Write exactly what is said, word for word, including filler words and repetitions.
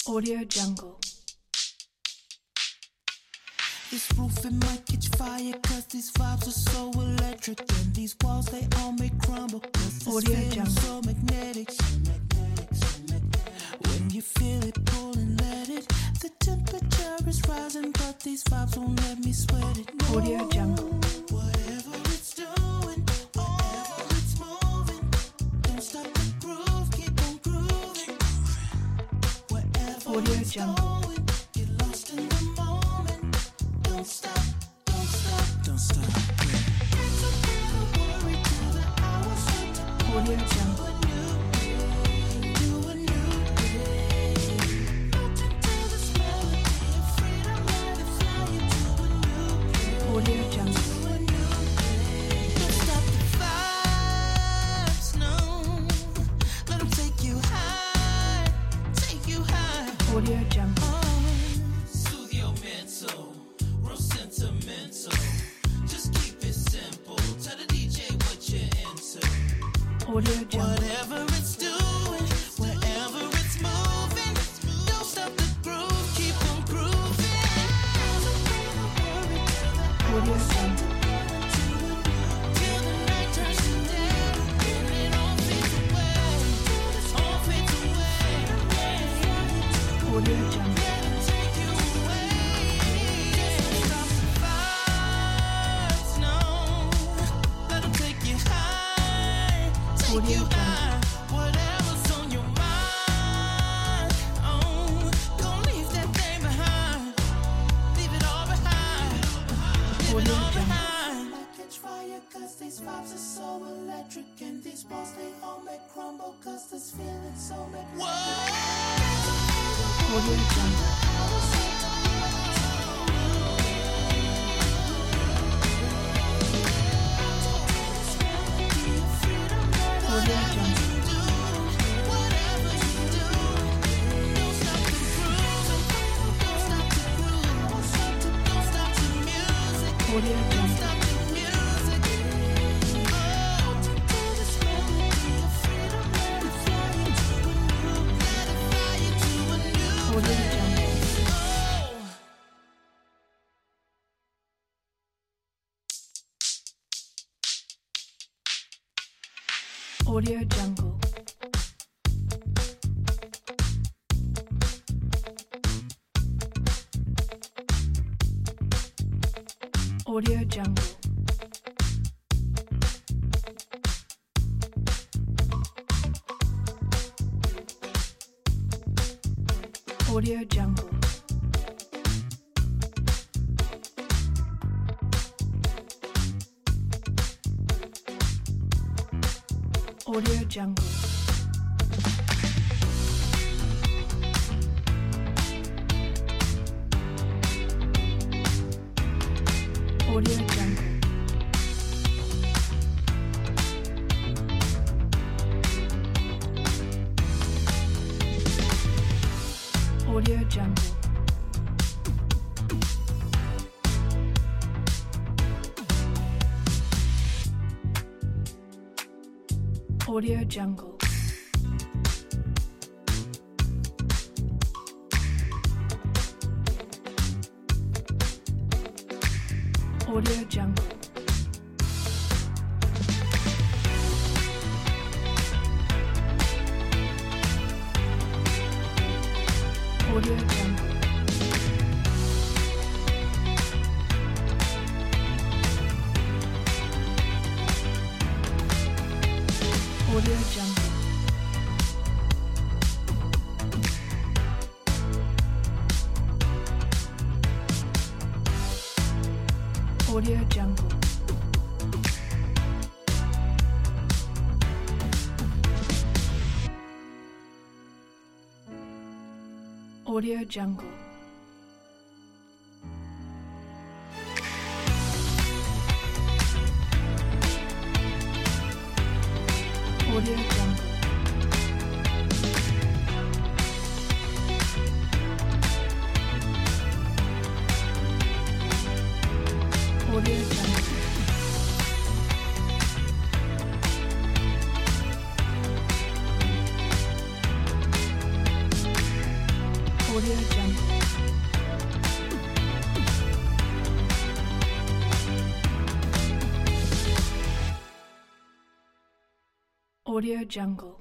Audio Jungle. This roof, it might catch fire, cause these vibes are so electric. And these walls, they all may crumble, cause this Audio feeling's Jungle. so magnetic, so magnetic, so magnetic. When you feel it, pull and let it. The temperature is rising, but these vibes won't let me sweat it. No. Audio Jungle. Whatever it's doing, whatever it's moving, don't stop the groove, keep on grooving. Wherever Audio it's Jungle. going, get lost in the moment. Don't stop, don't stop, don't stop. So never worry till the hours start to Audio go Jungle. to a new day, to a new day. Floating to this melody of freedom, let it fly you to a new day. Audio Jungle. To a new day. Don't stop the vibes, no. Let 'em take you high, take you high. Audio Jungle. Soothe your mental, real sentimental. Just keep it simple. Tell the D J what you're into. Audio Jungle. Whatever it's doing, wherever it's moving, don't stop the groove, keep on grooving. Audio Jungle. Till the night turns to day, and it all fades away, all fades away. Audio Jungle. Let it take you away. Don't stop the vibes, no. Let 'em take you high, take Audio you Jungle. high. Whatever's on your mind, oh, don't leave that thing behind. Leave it all behind. Leave it Audio all Jungle. behind. I catch fire 'cause these vibes are so electric, and these walls they all may crumble 'cause this feeling so magnetic. Audio Jungle. Audio Jungle. Audio Jungle. Audio Jungle. Audio Jungle. Audio Jungle. Audio Jungle. Audio Jungle. Audio Jungle. Audio Jungle. Audio Jungle. Audio Jungle. Audio Jungle. Audio Jungle. Audio Jungle. Audio Jungle. Audio Jungle. Audio Jungle. Audio Jungle. Audio Jungle.